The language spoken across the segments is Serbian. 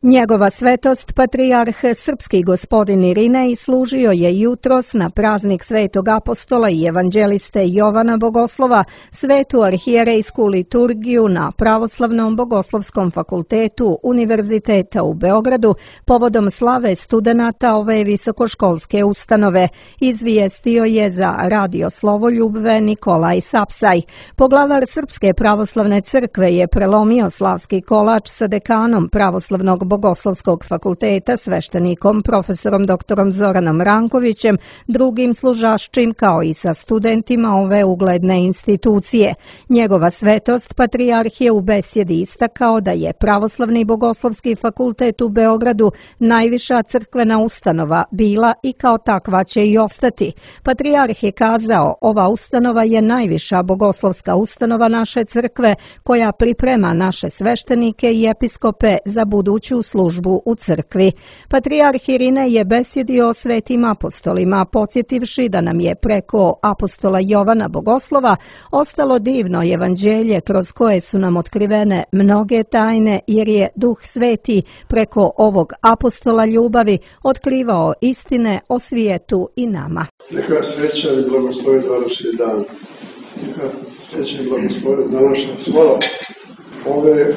Njegova svetost, patrijarh srpski gospodin Irinej, služio je jutros na praznik svetog apostola i evanđeliste Jovana Bogoslova svetu arhijerejsku liturgiju na Pravoslavnom bogoslovskom fakultetu Univerziteta u Beogradu povodom slave studenata ove visokoškolske ustanove, izvijestio je za Radio Slovoljubve Nikolaj Sapsaj. Poglavar Srpske pravoslavne crkve je prelomio slavski kolač sa dekanom Pravoslavnog Bogoslovskog fakulteta, sveštenikom profesorom doktorom Zoranom Rankovićem, drugim služaščim kao i sa studentima ove ugledne institucije. Njegova svetost, patrijarh je u besjedi istakao da je Pravoslavni Bogoslovski fakultet u Beogradu najviša crkvena ustanova bila i kao takva će i ostati. Patrijarh je kazao, ova ustanova je najviša bogoslovska ustanova naše crkve koja priprema naše sveštenike i episkope za buduću službu u crkvi. Patrijarh Irinej je besjedio o svetim apostolima, podsjetivši da nam je preko apostola Jovana Bogoslova ostalo divno evanđelje kroz koje su nam otkrivene mnoge tajne, jer je Duh Sveti preko ovog apostola ljubavi otkrivao istine o svijetu i nama. Neka sreća i blagoslovi današnji dan. Neka sreća i blagoslovi današnja slava ove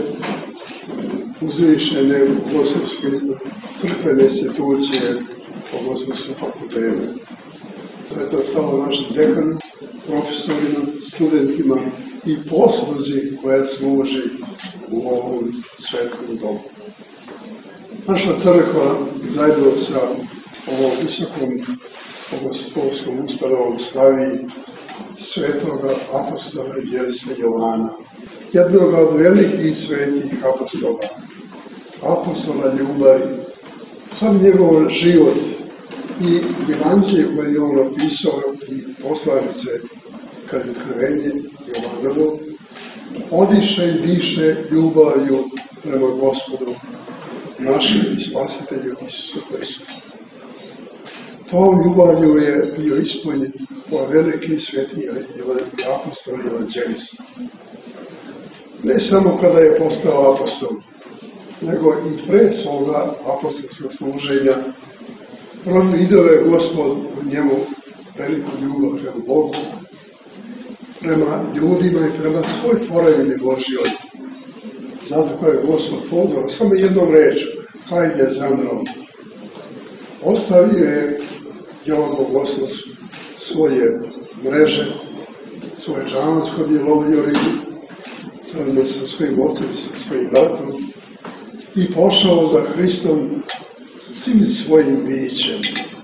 uzvišene bogoslovske crkvene institucije Bogoslovske fakultete. Sveta slava našim dekanima, profesorima, studentima i posluzi koja služi u ovom svetkom domu. Naša crkva zajedno sa ovom visokom bogoslovskom ustanovom slavi svetoga apostola evanđelista Jovana, jednog od velikih svetih apostola, apostola ljubavi. Sam njegov život i bilancije koje je on napisao i poslanice kad je otkrivenje Jovanovo, odiše i diše ljubavlju prema Gospodu, našem i spasitelju Isusu Hristu. Tom ljubavlju je bio ispunjen po veliki sveti apostol i evanđelista. Ne samo kada je postao apostol, nego i pre svoga apostolskog služenja vidio je Gospod u njemu veliku ljubav prema Bogu, prema ljudima i prema svoj tvorevini Božjoj. Zato koje je Gospod pozvao samo jednom rečju, hajde za mnom. Ostavio je Jovan Bogoslov svoje mreže, svoje džamansko gdje je lovio ribu, sa svojim ocem, sa svojim bratom i pošao za Hristom svim svojim bićem.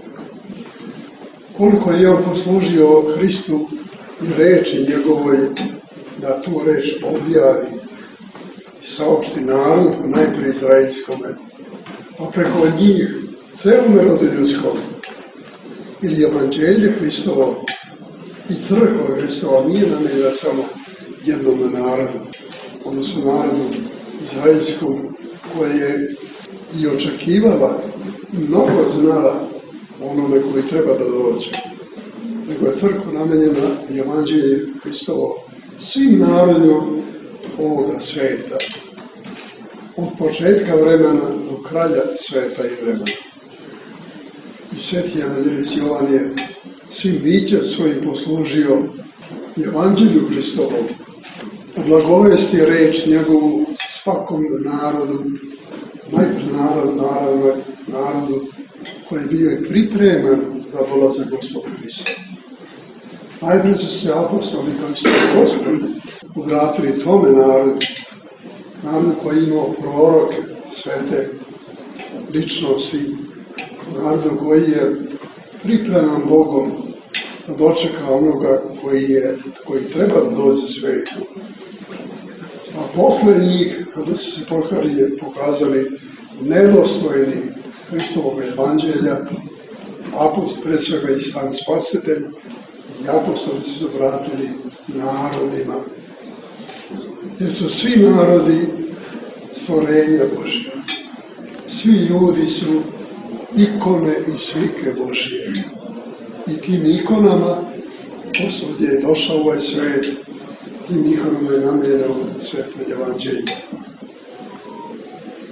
Koliko je on poslužio Hristu i reči njegovoj da tu reč objavi i saopšti narodu, najprije izraelskome, a preko njih celome rodu ljudskom, ili evanđelje Hristovo i crkva Hristova nije namenjena samo jednom narodu, odnosno narodu izraelskom, koje je i očekivala i mnogo znala onome koji treba da dođe. Nego je crkva namenjena i evanđelje Hristovo svim narodima ovoga sveta, od početka vremena do kralja sveta i vremena. I sveti evanđelist Jovan je svim bićem svojim poslužio evanđelju Hristovom, blagovesti reč njegovu svakom narodu, najprije narodu koji je bio i pripreman za dolazak Gospoda Hrista. Najprije su se apostoli koji su Gospodi obratili tome narodu koji je imao proroke, svete ličnosti, narodu koji je pripreman Bogom da dočeka onoga koji treba da dođe svetu. A posle njih, kada su se pokazali nedostojni Hristovog evanđelja, apostol pre svega i sam spasitelj, i apostoli su se vratili narodima. Jer su svi narodi stvorenja Božje. Svi ljudi su ikone i slike Božje. I tim ikonama, posle gdje je došao ovaj svet, tim ikonama je namijenjeno sveto evanđelje.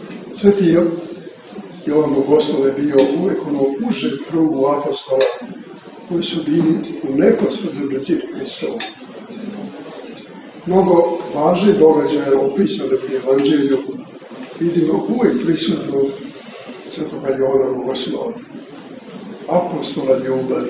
Sveti Jovan Bogoslov je bio uvek ono uže krugu apostola koji su bili u neposrednoj blizini Hristova. Mnogo važnih događaja opisane u Evanđelju vidimo uvek prisutno Svetoga Jovana Bogoslova, apostola ljubavi.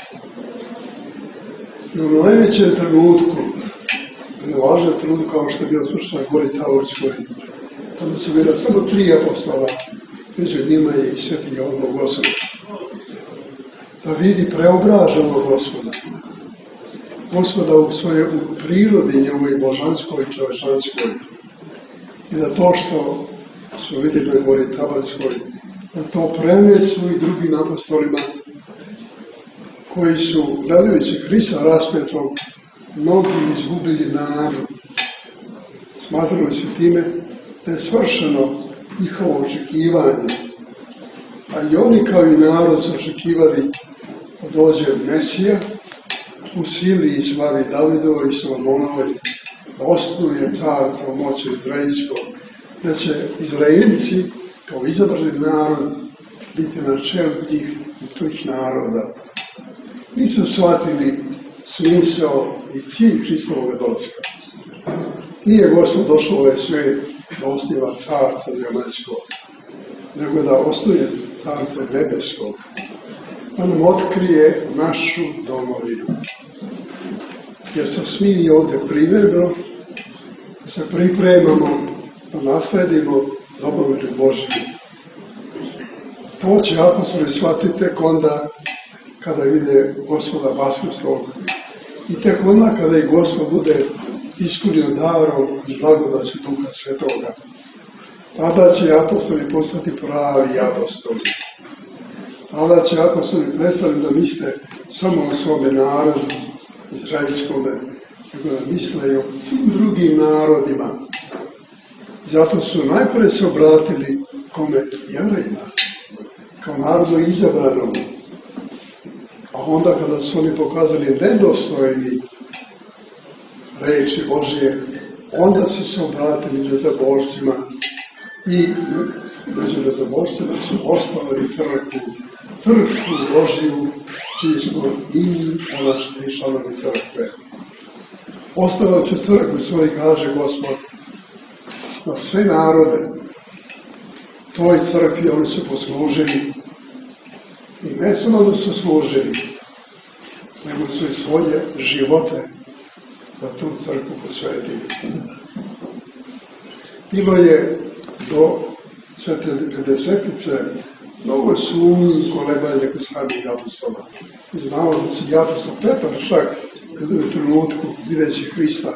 I u najvećem trenutku, važnom trenutku kao što je bio slučaj na Gori Tavorskoj, tamo su bila samo 3 apostola, među njima je i Sveti Jovan Bogoslov. Da vidi preobraženog Gospoda u svojoj prirodi njegovoj božanskoj i čovečanskoj. I da to što su vidjeli na Gori Tavorskoj, da to prenesu i drugim apostolima koji su, gledajući Hrista raspetog, mnogi izgubili nadu. Smatrali su time da je svršeno njihovo očekivanje. A i oni kao i narod su očekivali da dođe Mesija u sili i slavi Davidovoj i Solomonovoj, da osnuje carstvo moći izraelskog, da će Izraelci kao izabrani narod biti na čelu tih naroda. Nisu shvatili smisao i cilj Hristovog dolaska. Nije Gospod došao u ovaj svijet da osniva carstvo zemaljsko, nego da osnuje carstvo nebeskog, da nam otkrije našu domovinu. Jer smo svi ovdje primjerno, da se pripremamo, da nasledimo domovinu Božju. To će apostoli shvatiti tek onda kada vide Gospoda Vaskrslog i tek onda kada i Gospod bude ispunio darom i blagodaću Duha Svetoga. Tada će apostoli postati pravi apostoli. Tada će apostoli prestati da misle samo o svome narodu, izraelskome, nego da misle i o svim drugim narodima. Zato su najprije se obratili kome Jevrejima, kao narodu izabranom. A onda kada su oni pokazali nedostojni reči Božije, onda su se obratili bezobožcima i među bezobožcima su ostavili crkvu Božiju, čiji smo i monašni članovi crkve. Ostavili će crkvu svoj, kaže Gospod, na sve narode. Toj crkvi oni su poslužili. I ne samo da su služili, nego su i svoje živote da tu crkvu posvetili. Bilo je do Svete Pedesetice mnogo sumnji i kolebanja kod samih apostola. Znamo da se apostol Petar čak kada u trenutku videći Hrista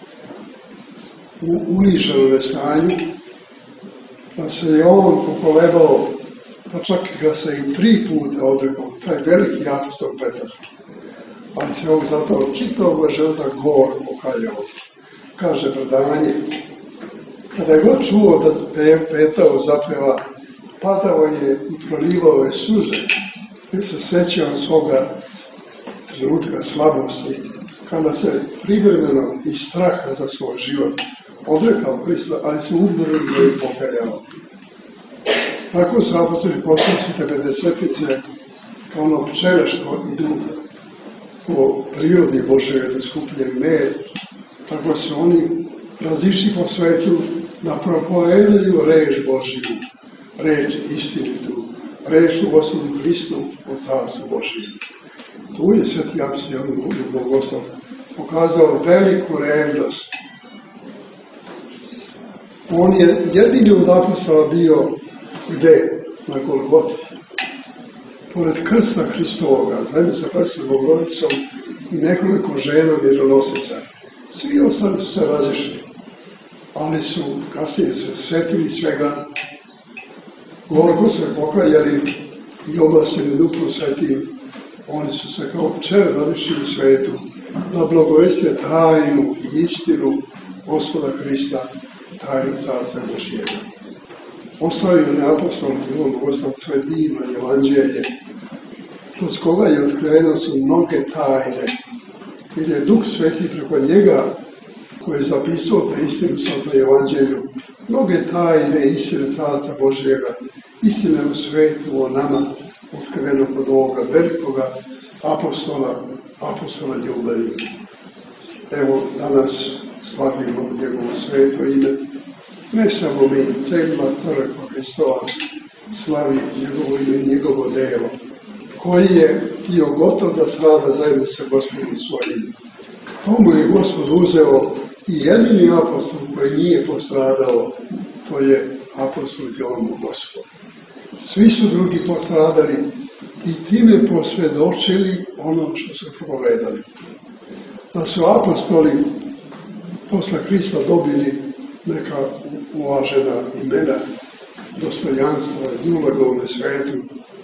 u uniženom stanju, da se je on pokolebao, pa čak ga se i 3 puta odrekao, taj veliki apostol Petar. Ali se on zato čitavog života gor pokajao. Kaže predanje, kada je god čuo da Petao zapeva, padao je i prolivao je suze, jer se sećao svoga trenutka slabosti, kada se privremeno iz straha za svoj život odrekao Hrista, ali se umrlo i pokajao. Tako su apostoli poslanici Pedesetice kao ono pčele što idu po prirodi Božje da skupljaju med, tako su oni razišli po svetu da propovedaju reč Božju, reč istinitu, reč u Gospodu Hristu o Carstvu Božjem. Tu je Sveti apostol Jovan Bogoslov pokazao veliku revnost. On je jedini od apostola bio gde? Na Golgoti. Pored krsta Hristovoga, zajedno sa Presvetom Bogorodicom i nekoliko žena vjeronosica. Svi ostali su se razišli, ali su kasnije se sjetili svega, gorko se pokajali i oblasili Duhom Svetim. Oni su se kao pčele razišli u svetu, da blagoveste tajnu i istinu Gospoda Hrista, tajnu Carstva Božjega. Ostavio je apostol Jovan Bogoslov svoje divno evanđelje, kroz koga je otkriveno su mnoge tajne, jer je Duh Sveti preko njega, koji je zapisao te istinu sa to evanđelju, mnoge tajne istine Carstva Božjega, istine u svetu o nama, otkriveno kod ovoga velikoga apostola ljubavi. Evo, danas slavimo njegovo sveto ime. Ne samo mi, cijela crkva Hristova slavi njegovo ime i njegovo delo, koji je htio gotov da strada zajedno sa Gospodom svojim. Tomu je Gospod uzeo i jedini apostol koji nije postradao, to je apostol Jovan Bogoslovac. Svi su drugi postradali i time posvjedočili ono što su provedali. Da su apostoli posle Krista dobili neka uvažena imena, dostojanstva i uloga u svetu,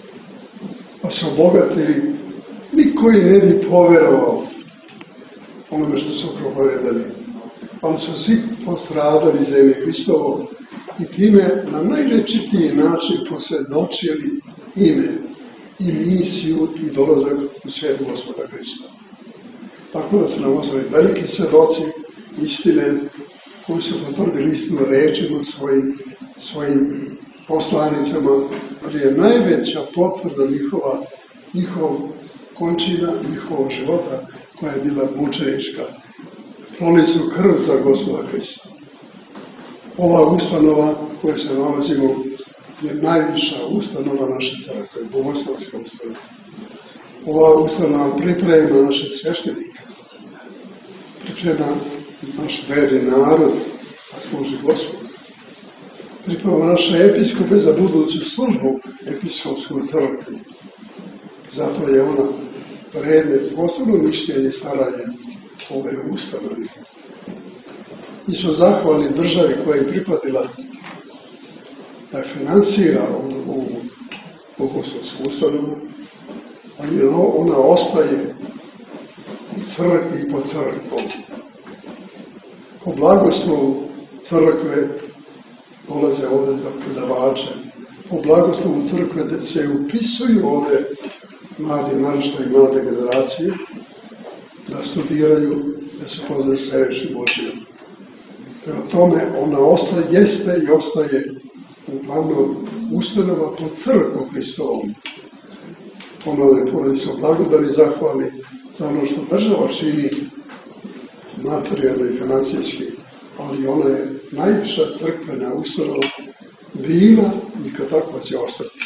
pa su obogatili, niko je ne bi poverovao onome što su propovedali. Ali su svi postradali za ime Hristovo i time na najrečitiji način posvjedočili ime i misiju i dolazak u svijet Gospoda Hrista. Tako da su nam ostali veliki svjedoci istine koji su potvrdili istinu rečima svojim poslanicama, ali je najveća potvrda njihov končina, njihovog života koja je bila mučenička. Proli su krv za Gospoda Hrista. Ova ustanova koja se nalazimo je najviša ustanova naše crkve, bogoslovska ustanova. Ova ustanova priprema naše sveštenike, priprema naš verni narod, a služi Gospodu. Priprema naše episkope za buduću službu episkopsku crkvu. Zato je ona predmet posebno mišljenje i staranje ove ustanove. Mi smo zahvalni državi koja je prihvatila da finansira ovu bogoslovsku ustanovu, ali ona ostaje u crkvi i po crkvom. Po blagoslovu crkve dolaze ovdje za predavače. Po blagoslovu crkve da se upisuju ove mladi naraštaji i mlade generacije, da studiraju, da se poznaju s reči Božjom. Prema tome, ona jeste i ostaje uglavnom ustanova po crkvu Hristovom. Ponavljam, su blagodali zahvali za ono što država čini materijalno i financijski, ali ona je najviša crkvena ustanova bila i kao takva će ostati.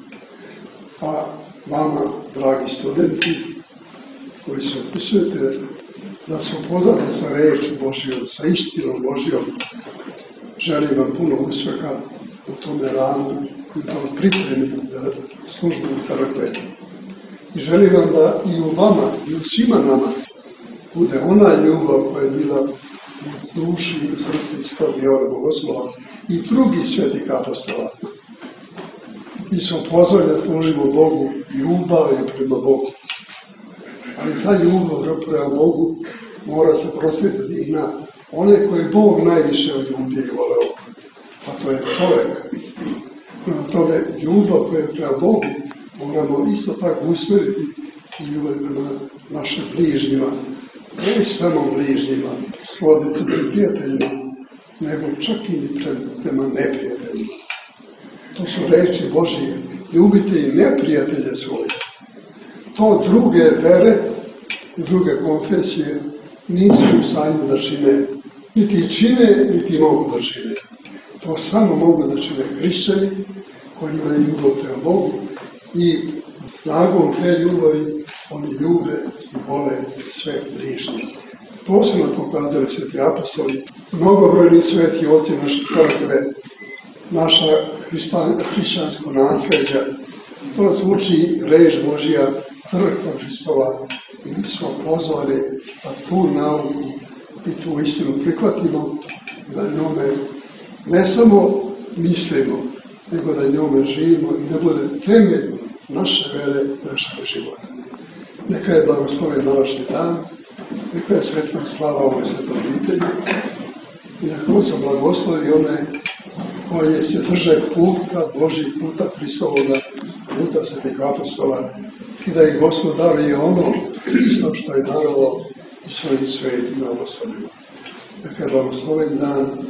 A vama, dragi studenti, koji se upisujete, da se upoznate sa reči Božjom, sa istinom Božjom, želim vam puno uspeha u tome radu i da vam pripremi za službu crkve. I želim vam da i u vama, i u svima nama bude ona ljubav koja je bila u duši i u srcu Sveti Jovan Bogoslova i drugih svetih apostola. Mi smo pozvani da služimo Bogu ljubavlju prema Bogu. Ali ta ljubav prema Bogu mora se prosvjetiti i na one koje Bog najviše od ljudi voleo, a to je čovjek. Prema tome, ljubav koja je prema Bogu moramo isto tako usmjeriti i ljubav prema našim bližnjima. Ne samo bližnjima, sroditeljima i prijateljima, nego čak i prema neprijateljima. To su reči Božije. Ljubite i neprijatelje svoje. To druge vere, druge konfesije nisu u stanju da čine. Niti mogu da čine. To samo mogu da čine hrišćani koji imaju ljubav prema Bogu i snagom te ljubavi oni ljube i vole sve bližnje. Posebno pokazali sveti apostoli, mnogobrojni sveti oci naše crkve, naša hrišćansko nasljeđa. To nas uči reč Božja, crkva Hristova, i mi smo pozvali da tu nauku i tu istinu prihvatimo, da njome ne samo mislimo, nego da njome živimo i da bude temelj naše vere, našeg života. Neka je blagosloven današnji dan, neka je sretna slava ovoj svetoj obitelji i neka on se blagoslovi one koje se drže puta Božih, puta Hristovoga, puta svetih apostola i da ih Gospod daruje ono isto što je darovao i svojim svetima apostolima. Neka je blagosloven dan i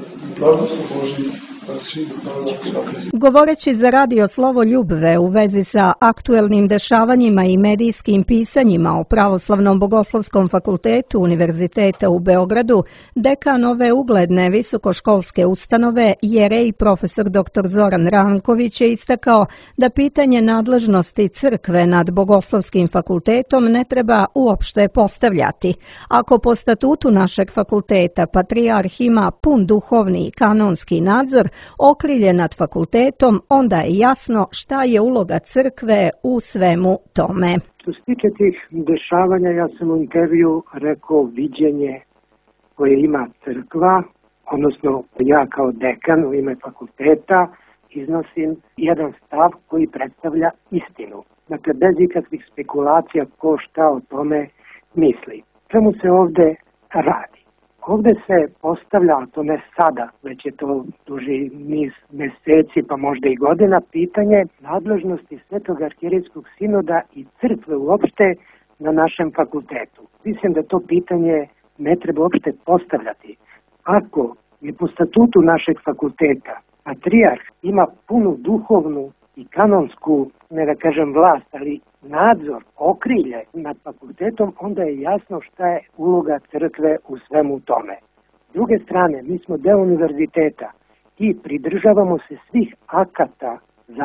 Blagoslov Božji nad svim nama. Govoreći za Radio Slovo Ljubve u vezi sa aktuelnim dešavanjima i medijskim pisanjima o Pravoslavnom bogoslovskom fakultetu Univerziteta u Beogradu, dekan ove ugledne visokoškolske ustanove, jerej profesor dr. Zoran Ranković je istakao da pitanje nadležnosti crkve nad Bogoslovskim fakultetom ne treba uopšte postavljati. Ako po statutu našeg fakulteta patrijarh ima pun duhovni i kanonski nadzor, okrilje nad fakultetom, onda je jasno šta je uloga crkve u svemu tome. Što se tiče tih dešavanja, ja sam u intervju rekao viđenje koje ima crkva, odnosno ja kao dekan u ime fakulteta iznosim jedan stav koji predstavlja istinu. Dakle, bez ikakvih spekulacija ko šta o tome misli. Čemu se ovde radi? Ovde se postavlja, a to ne sada, već je to duži niz meseci, pa možda i godina, pitanje nadležnosti Svetog arhijerejskog sinoda i crkve uopšte na našem fakultetu. Mislim da to pitanje ne treba uopšte postavljati. Ako je po statutu našeg fakulteta patrijarh ima punu duhovnu i kanonsku, ne da kažem vlast, ali nadzor, okrilje nad fakultetom, onda je jasno šta je uloga crkve u svemu tome. S druge strane, mi smo deo univerziteta i pridržavamo se svih akata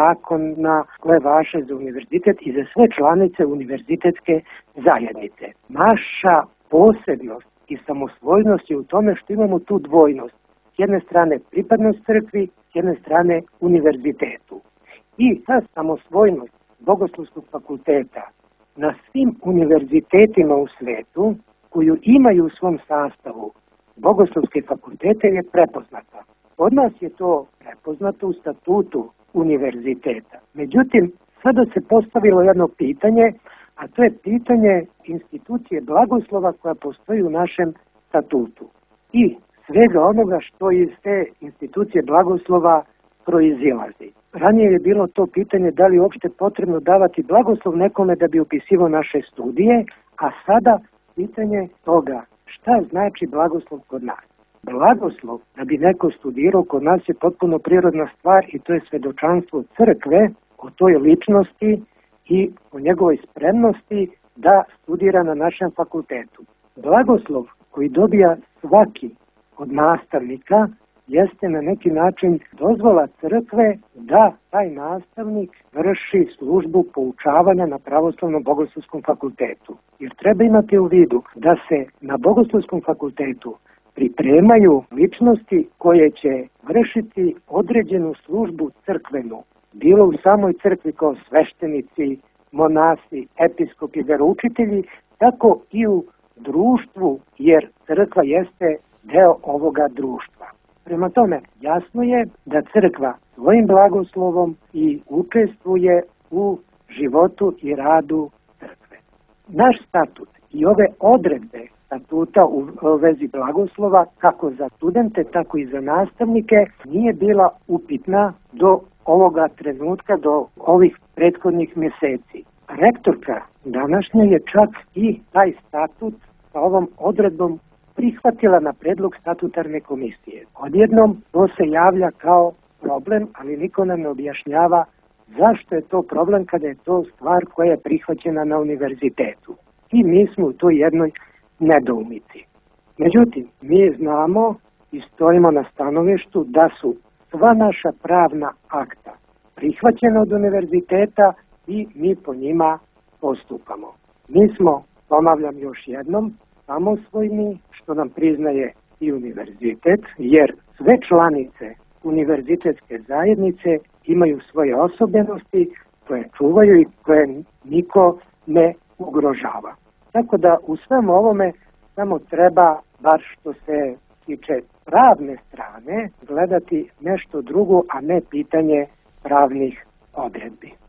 zakona koje važe za univerzitet i za sve članice univerzitetske zajednice. Naša posebnost i samosvojnost je u tome što imamo tu dvojnost. S jedne strane pripadnost crkvi, s jedne strane univerzitetu. I ta samosvojnost Bogoslovskog fakulteta na svim univerzitetima u svetu koju imaju u svom sastavu Bogoslovske fakultete je prepoznata. Od nas je to prepoznato u statutu univerziteta. Međutim, sada se postavilo jedno pitanje, a to je pitanje institucije blagoslova koja postoji u našem statutu. I svega onoga što iz te institucije blagoslova proizilazi. Ranije je bilo to pitanje da li je uopšte potrebno davati blagoslov nekome da bi upisivao naše studije, a sada pitanje toga šta znači blagoslov kod nas. Blagoslov da bi neko studirao kod nas je potpuno prirodna stvar i to je svedočanstvo crkve o toj ličnosti i o njegovoj spremnosti da studira na našem fakultetu. Blagoslov koji dobija svaki od nastavnika jeste na neki način dozvola crkve da taj nastavnik vrši službu poučavanja na Pravoslavnom bogoslovskom fakultetu. Jer treba imati u vidu da se na Bogoslovskom fakultetu pripremaju ličnosti koje će vršiti određenu službu crkvenu, bilo u samoj crkvi kao sveštenici, monasi, episkopi, veroučitelji, tako i u društvu, jer crkva jeste deo ovoga društva. Prema tome, jasno je da crkva svojim blagoslovom i učestvuje u životu i radu crkve. Naš statut i ove odredbe statuta u vezi blagoslova, kako za studente, tako i za nastavnike, nije bila upitna do ovoga trenutka, do ovih prethodnih mjeseci. Rektorka današnja je čak i taj statut sa ovom odredbom prihvatila na predlog statutarne komisije. Odjednom to se javlja kao problem, ali niko nam ne objašnjava zašto je to problem kada je to stvar koja je prihvaćena na univerzitetu. I mi smo u toj jednoj nedoumici. Međutim, mi znamo i stojimo na stanovištu da su sva naša pravna akta prihvaćena od univerziteta i mi po njima postupamo. Mi smo, ponavljam još jednom, samosvojni, što nam priznaje i univerzitet, jer sve članice univerzitetske zajednice imaju svoje osobenosti koje čuvaju i koje niko ne ugrožava. Tako da u svem ovome samo treba, bar što se tiče pravne strane, gledati nešto drugo, a ne pitanje pravnih odredbi.